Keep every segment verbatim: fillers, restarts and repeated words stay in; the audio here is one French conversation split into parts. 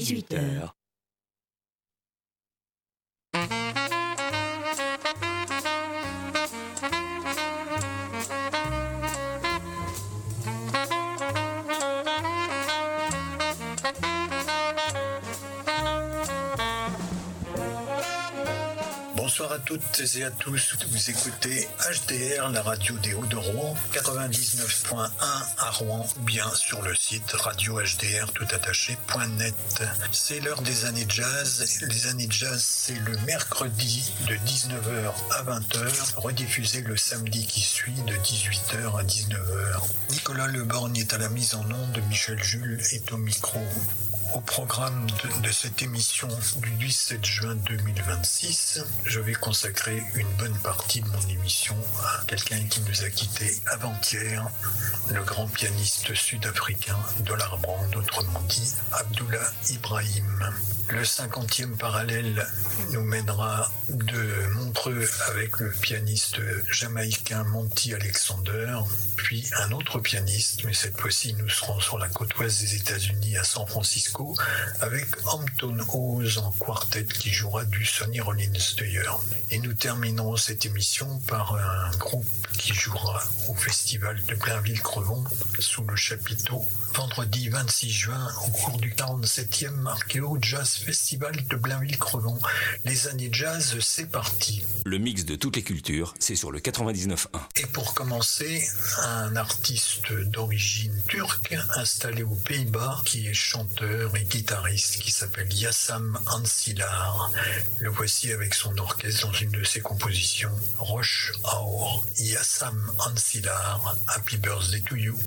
dix-huit heures. Bonsoir à toutes et à tous, vous écoutez H D R, la radio des Hauts-de-Rouen, quatre-vingt-dix-neuf point un à Rouen, ou bien sur le site radio h d r tout attaché point net. C'est l'heure des années jazz. Les années jazz, c'est le mercredi de dix-neuf heures à vingt heures, rediffusé le samedi qui suit de dix-huit heures à dix-neuf heures. Nicolas Leborgne est à la mise en onde, Michel Jules est au micro. Au programme de, de cette émission du dix-sept juin deux mille vingt-six, je vais consacrer une bonne partie de mon émission à quelqu'un qui nous a quittés avant-hier, le grand pianiste sud-africain Dollar Brand, autrement dit Abdullah Ibrahim. Le cinquantième parallèle nous mènera de Montreux avec le pianiste jamaïcain Monty Alexander, puis un autre pianiste, mais cette fois-ci nous serons sur la côte ouest des États-Unis à San Francisco, avec Hampton Hawes en quartet qui jouera du Sonny Rollins d'ailleurs. Et nous terminerons cette émission par un groupe qui jouera au festival de Blainville-Crevon sous le chapiteau vendredi vingt-six juin au cours du quarante-septième Archéo Jazz Festival de Blainville-Crevon. Les années jazz, c'est parti. Le mix de toutes les cultures, c'est sur le quatre-vingt-dix-neuf point un. Et pour commencer, un artiste d'origine turque installé aux Pays-Bas qui est chanteur et guitariste qui s'appelle Yassam Ansilar. Le voici avec son orchestre dans une de ses compositions, Roche Aur. Yassam Ansilar, Happy Birthday to You.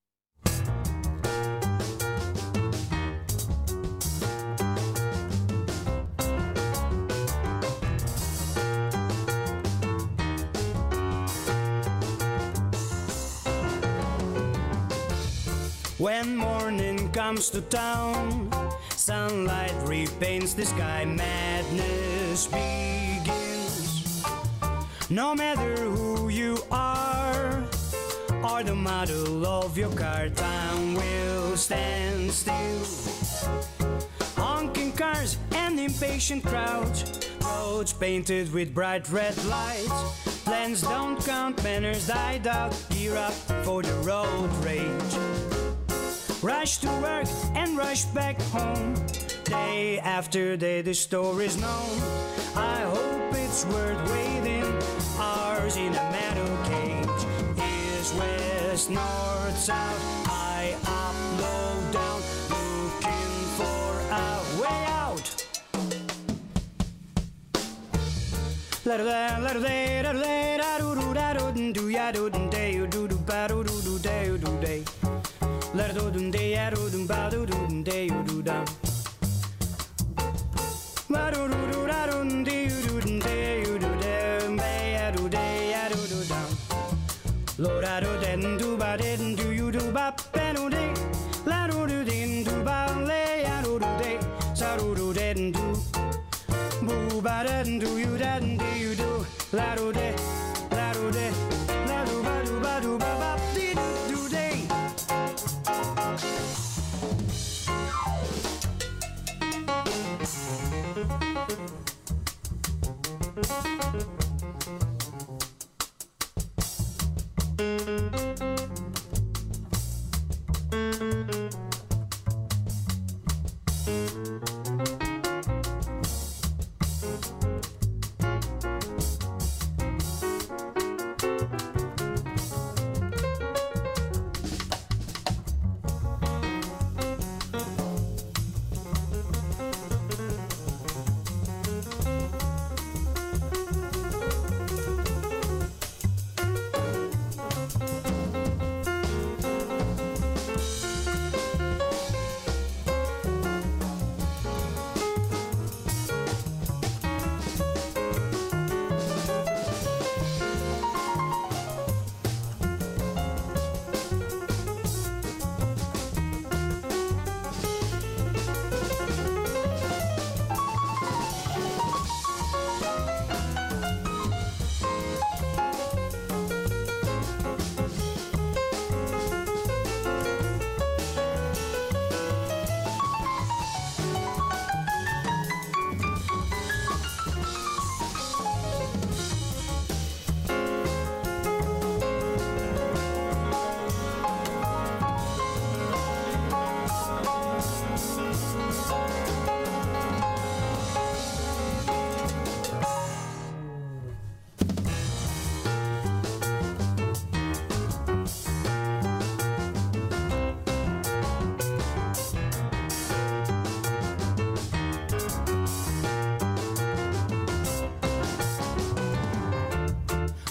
When morning comes to town, sunlight repaints the sky, madness begins. No matter who you are, or the model of your car, time will stand still. Honking cars and impatient crowds, roads painted with bright red lights. Plans don't count, manners died out, gear up for the road rage. Rush to work and rush back home. Day after day the story's known. I hope it's worth waiting. Ours in a metal cage. East, west, north, south. High, up, low, down. Looking for a way out. La da la da la da da do do da do do ya do do do do ba do do do do do do. La do dum de ya do dum ba do dum de you do dum. Ba do do do da dum de you do dum de you do dum ba ya do de ya do do dum. Lo da do den do ba den do you do ba ba do de. La do do den do ba le ya do do de. Sa do do den do. Boo ba den do you den de you do. La do de la do de la do ba do ba do ba ba de do de.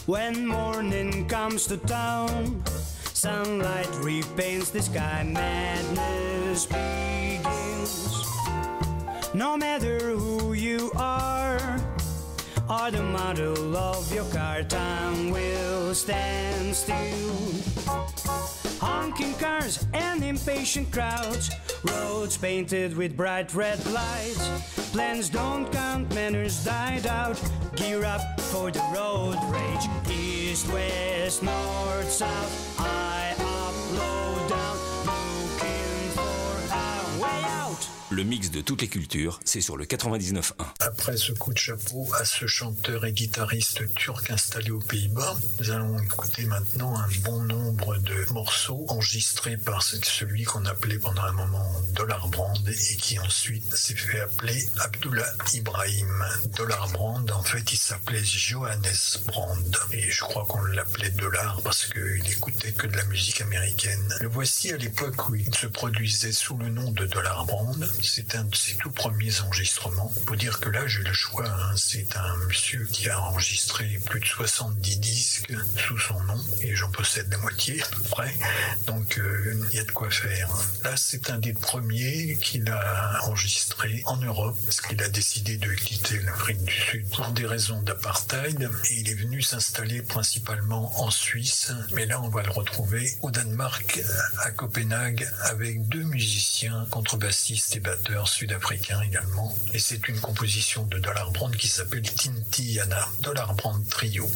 When morning comes to town, sunlight repaints the sky, madness begins. No matter who you are, or the model of your car, time will stand still. Honking cars and impatient crowds, roads painted with bright red lights. Plans don't count, manners died out. Gear up for the road rage. East, west, north, south, high up, low down, looking for our way out. Le mix de toutes les cultures, c'est sur le quatre-vingt-dix-neuf un. Après ce coup de chapeau à ce chanteur et guitariste turc installé aux Pays-Bas, nous allons écouter maintenant un bon nombre de morceaux enregistrés par celui qu'on appelait pendant un moment Dollar Brand et qui ensuite s'est fait appeler Abdullah Ibrahim. Dollar Brand, en fait, il s'appelait Johannes Brand et je crois qu'on l'appelait Dollar parce qu'il écoutait que de la musique américaine. Le voici à l'époque où il se produisait sous le nom de Dollar Brand. C'est un de ses tout premiers enregistrements. Il faut dire que là, j'ai le choix. Hein. C'est un monsieur qui a enregistré plus de soixante-dix disques sous son nom, et j'en possède la moitié à peu près. Donc, il euh, y a de quoi faire. Là, c'est un des premiers qu'il a enregistré en Europe, parce qu'il a décidé de quitter l'Afrique du Sud pour des raisons d'apartheid, et il est venu s'installer principalement en Suisse. Mais là, on va le retrouver au Danemark, à Copenhague, avec deux musiciens, contrebassistes et batteur sud-africain également, et c'est une composition de Dollar Brand qui s'appelle Tintiana, Dollar Brand Trio.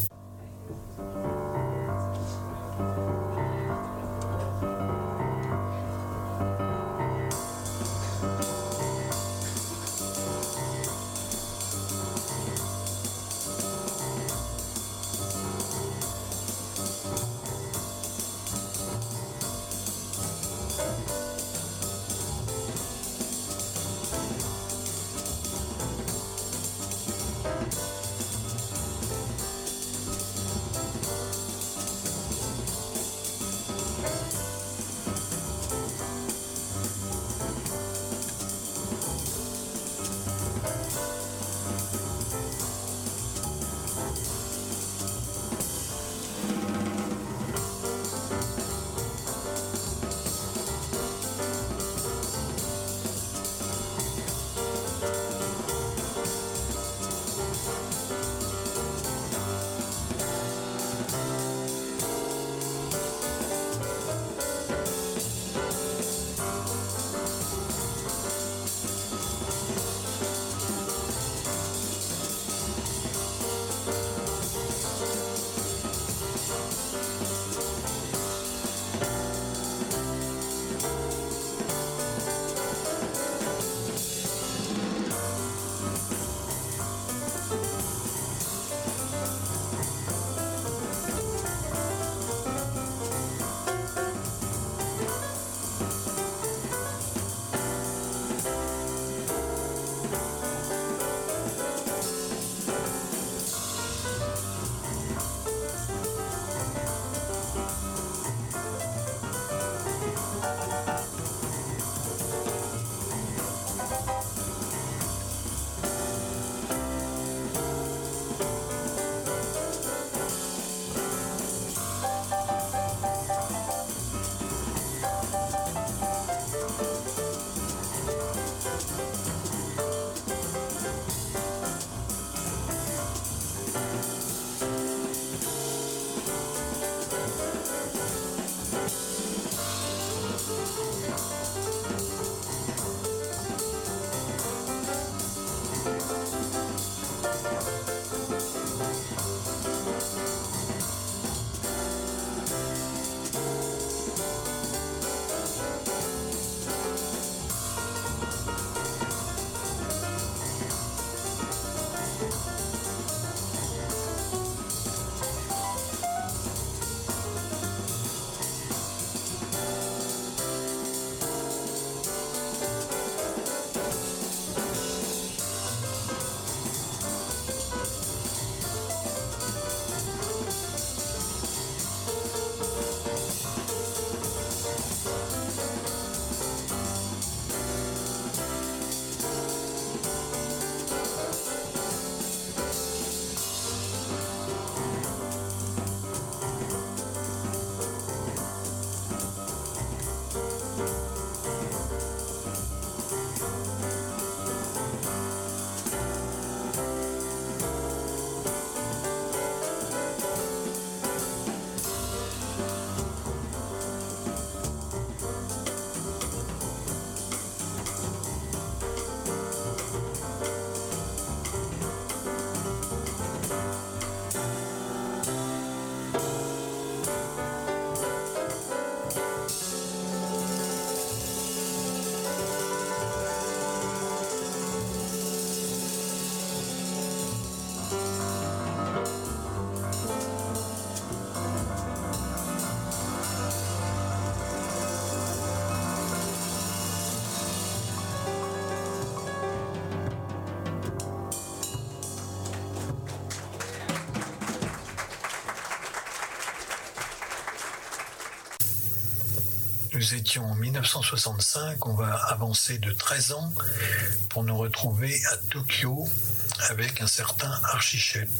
Nous étions en mille neuf cent soixante-cinq, on va avancer de treize ans pour nous retrouver à Tokyo avec un certain Archie Shepp.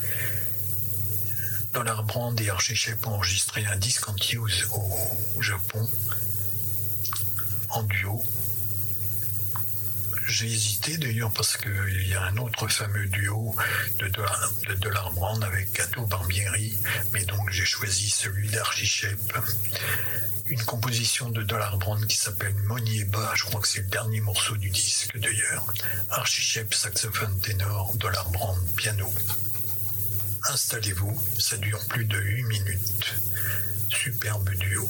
Dollar Brand et Archie Shepp ont enregistré un disque anti-use au, au Japon en duo. J'ai hésité d'ailleurs parce qu'il y a un autre fameux duo de Dollar, de Dollar Brand avec Cato Barbieri, mais donc j'ai choisi celui d'Archie Shepp. Une composition de Dollar Brand qui s'appelle Monieba, je crois que c'est le dernier morceau du disque d'ailleurs. Archie Shepp, saxophone ténor, Dollar Brand, piano. Installez-vous, ça dure plus de huit minutes. Superbe duo.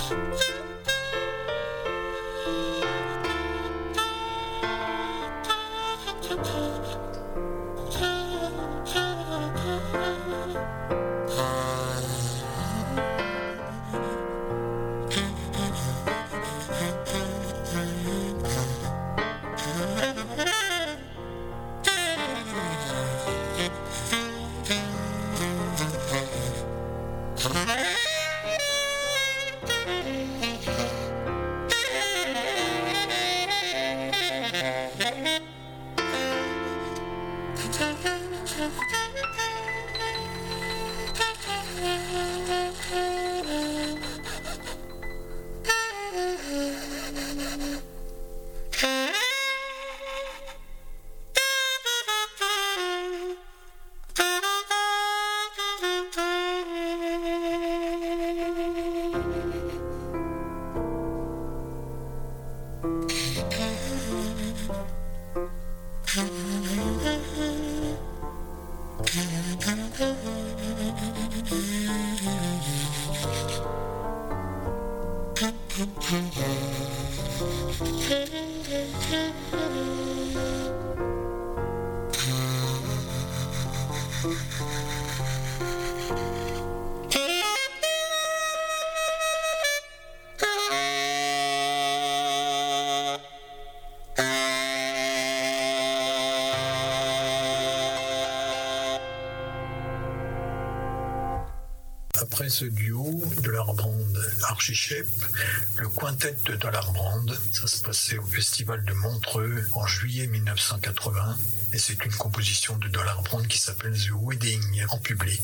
Après ce duo, Dollarbrand Archichep, le quintet de Dollarbrand, ça se passait au Festival de Montreux en juillet mille neuf cent quatre-vingts, et c'est une composition de Dollarbrand qui s'appelle The Wedding en public.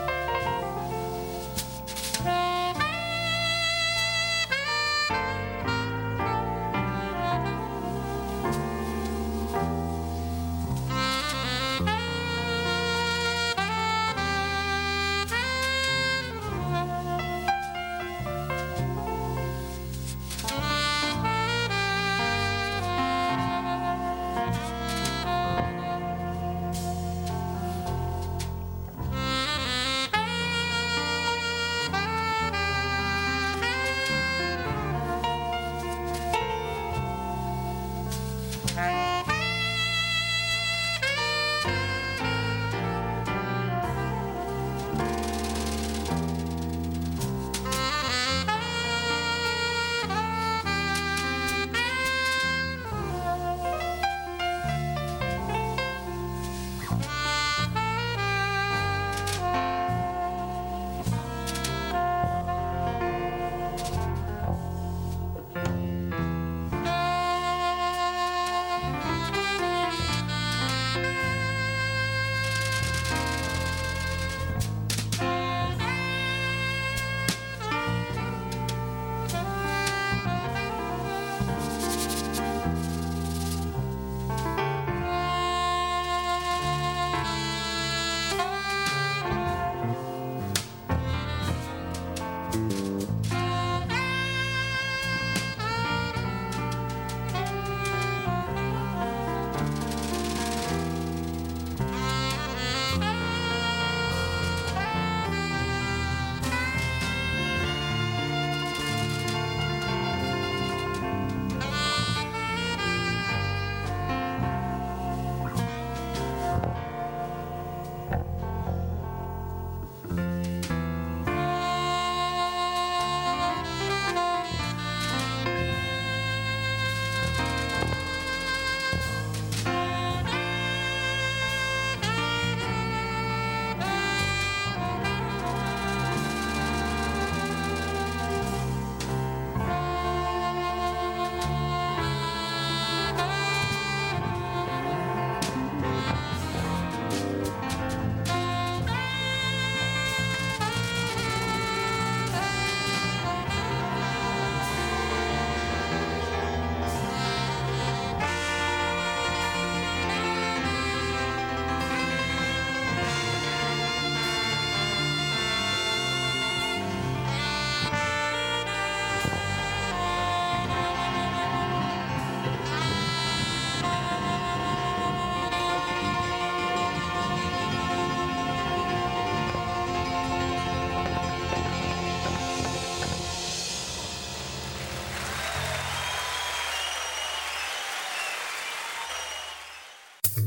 Thank you.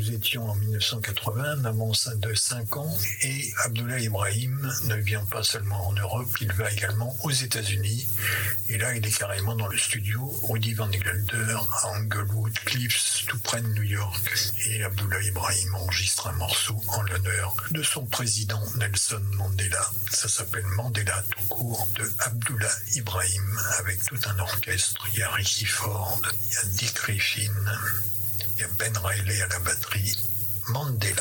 nous étions en mille neuf cent quatre-vingts, maman de cinq ans, et Abdullah Ibrahim ne vient pas seulement en Europe, il va également aux États-Unis. Et là, il est carrément dans le studio Rudy Van Gelder à Englewood Cliffs, tout près de New York. Et Abdullah Ibrahim enregistre un morceau en l'honneur de son président Nelson Mandela. Ça s'appelle Mandela tout court, de Abdullah Ibrahim, avec tout un orchestre. Il y a Ricky Ford, il y a Dick Griffin, il y a Ben Riley à la batterie. Mandela.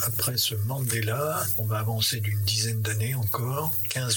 après ce Mandela, on va avancer d'une dizaine d'années encore, quinze